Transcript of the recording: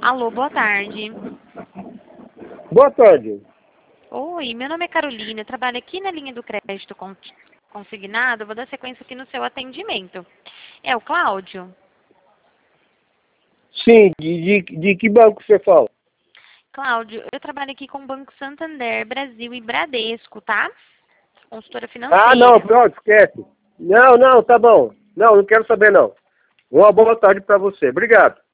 Alô, boa tarde. Boa tarde. Oi, meu nome é Carolina, eu trabalho aqui na linha do crédito consignado, eu vou dar sequência aqui no seu atendimento. É o Cláudio? Sim, de que banco você fala? Cláudio, eu trabalho aqui com o Banco Santander, Brasil e Bradesco, tá? Consultora Ah, não, financeira. pronto, esquece. Não, tá bom. Não quero saber não. Uma boa tarde para você. Obrigado.